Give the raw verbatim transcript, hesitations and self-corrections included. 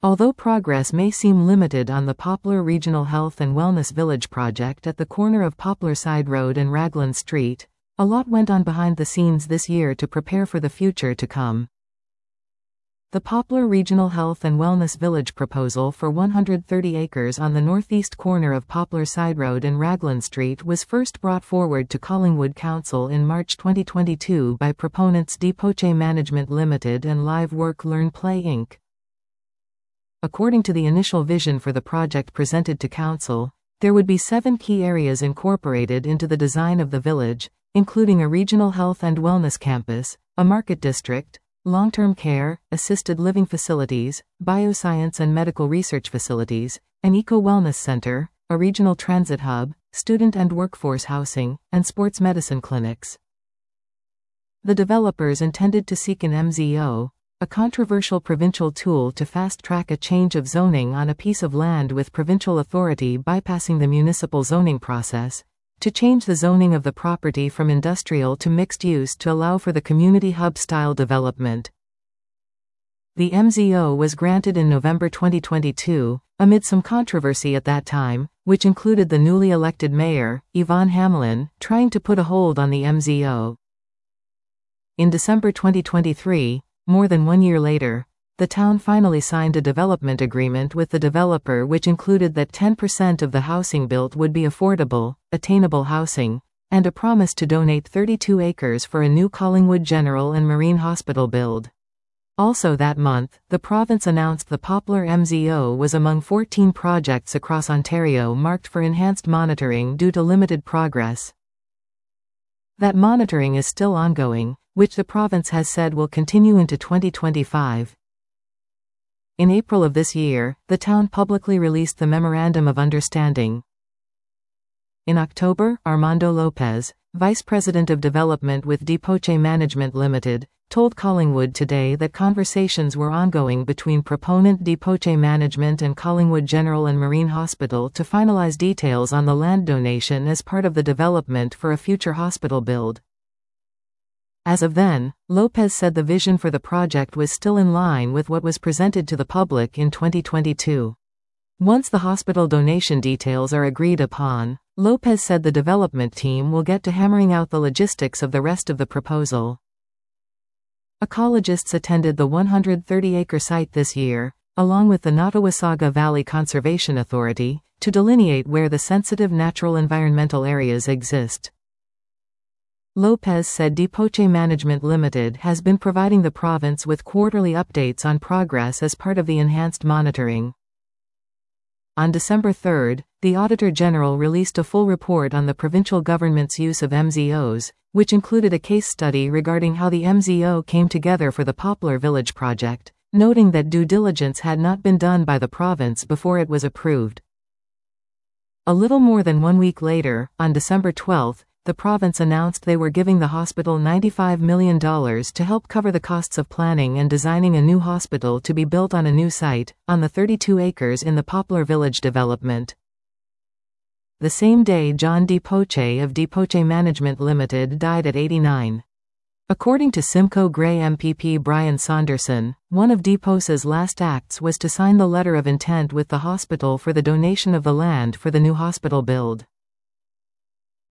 Although progress may seem limited on the Poplar Regional Health and Wellness Village project at the corner of Poplar Side Road and Raglan Street, a lot went on behind the scenes this year to prepare for the future to come. The Poplar Regional Health and Wellness Village proposal for one hundred thirty acres on the northeast corner of Poplar Side Road and Raglan Street was first brought forward to Collingwood Council in March twenty twenty-two by proponents Depoche Management Limited and Live Work Learn Play Incorporated. According to the initial vision for the project presented to Council, there would be seven key areas incorporated into the design of the village, including a regional health and wellness campus, a market district, long-term care, assisted living facilities, bioscience and medical research facilities, an eco-wellness center, a regional transit hub, student and workforce housing, and sports medicine clinics. The developers intended to seek an M Z O, a controversial provincial tool to fast-track a change of zoning on a piece of land with provincial authority bypassing the municipal zoning process, to change the zoning of the property from industrial to mixed use to allow for the community hub-style development. The M Z O was granted in November twenty twenty-two, amid some controversy at that time, which included the newly elected mayor, Yvonne Hamlin, trying to put a hold on the M Z O. In December twenty twenty-three, more than one year later, the town finally signed a development agreement with the developer which included that ten percent of the housing built would be affordable, attainable housing, and a promise to donate thirty-two acres for a new Collingwood General and Marine Hospital build. Also that month, the province announced the Poplar M Z O was among fourteen projects across Ontario marked for enhanced monitoring due to limited progress. That monitoring is still ongoing, which the province has said will continue into twenty twenty-five. In April of this year, the town publicly released the Memorandum of Understanding. In October, Armando Lopez, Vice President of Development with Depoche Management Limited, told Collingwood Today that conversations were ongoing between proponent Depoche Management and Collingwood General and Marine Hospital to finalize details on the land donation as part of the development for a future hospital build. As of then, Lopez said the vision for the project was still in line with what was presented to the public in twenty twenty-two. Once the hospital donation details are agreed upon, Lopez said the development team will get to hammering out the logistics of the rest of the proposal. Ecologists attended the one hundred thirty acre site this year, along with the Nottawasaga Valley Conservation Authority, to delineate where the sensitive natural environmental areas exist. Lopez said Depoche Management Limited has been providing the province with quarterly updates on progress as part of the enhanced monitoring. On December third, the Auditor General released a full report on the provincial government's use of M Z Os, which included a case study regarding how the M Z O came together for the Poplar Village project, noting that due diligence had not been done by the province before it was approved. A little more than one week later, on December twelfth, the province announced they were giving the hospital ninety-five million dollars to help cover the costs of planning and designing a new hospital to be built on a new site, on the thirty-two acres in the Poplar Village development. The same day John Depoche of Depoche Management Limited died at eighty-nine. According to Simcoe Grey M P P Brian Saunderson, one of Depoche's last acts was to sign the letter of intent with the hospital for the donation of the land for the new hospital build.